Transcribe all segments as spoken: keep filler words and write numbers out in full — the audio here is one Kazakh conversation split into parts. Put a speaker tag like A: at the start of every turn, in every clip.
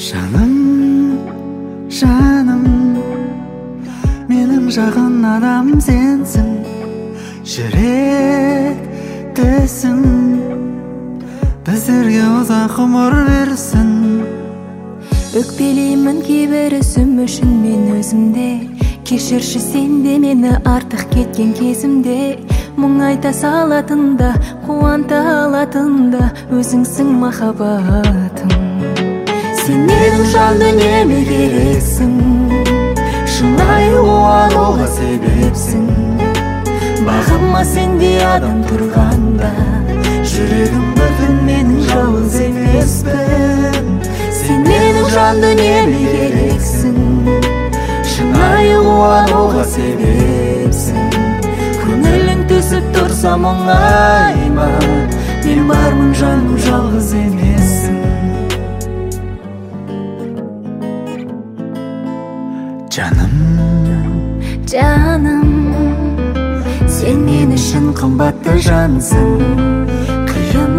A: Жаным, жаным, менің жақын адамым сенсің, жүректісің, біздерге ұзақ ғұмыр берсін.
B: Өкпелеймін кейбір ісім үшін мен өзімде, кешірші сен де мені артық кеткен кезімде. Мұң айта салатында, қуанта алатында өзіңсің махаббатым. Сен менің жан дүниеме керексің, шынайы қуануға себепсің. Бағыма сендей адам тұрғанда, жүрегім бүтін, менің жалғыз емеспін. Сен менің жан дүниеме керексің, шынайы қуануға себепсің. Көңілің түсіп тұрса мұңайма, мен бармын жаным, жалғыз емессің.
A: Жаным,
B: жаным, сен мен үшін қымбатты жансың. Қиын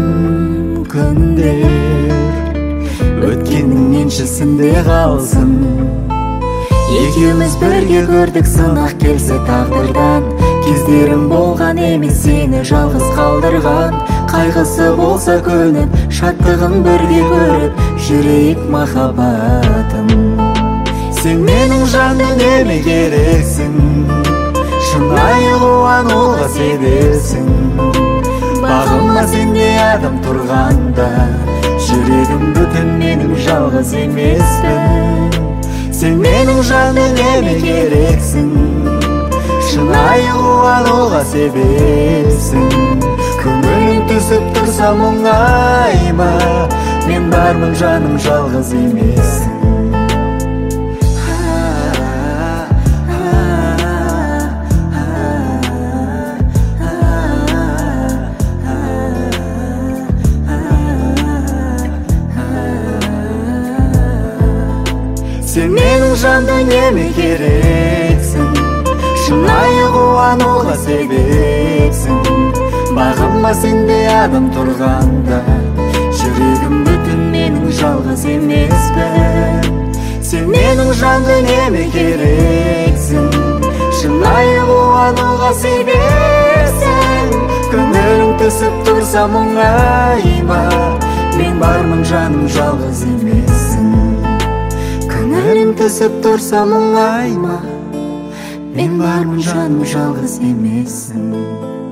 B: күндер өткеннің еншісінде қалсын. Екеуміз бірге көрдік сынақ келсе тағдырдан, кездерім болған емес сені жалғыз қалдырған. Қайғысы болса көніп, шаттығын бірге көріп жүрейік махаббатым. Сен менің жан дүниеме керексің, шынайы қуануға себепсің. Бағыма сендей адам тұрғанда, жүрегім бүтін, менің жалғыз емеспін. Сен менің жан дүниеме керексің, шынайы қуануға себепсің. Көңілің түсіп тұрса мұңайма, мен бармын жаным, жалғыз емессің. Сен менің жан дүниеме керексің, шынайы қуануға себепсің. Бағыма сендей адам тұрғанда, жүрегім бүтін, менің жалғыз емеспін. Сен менің жан дүниеме керексің, шынайы қуануға себепсің. Көңілің түсіп тұрса мұңайма, мен бармын жаным, жалғыз емессің. Көңілің түсіп тұрса мұңайма, мен бармын жаным, жалғыз емессің.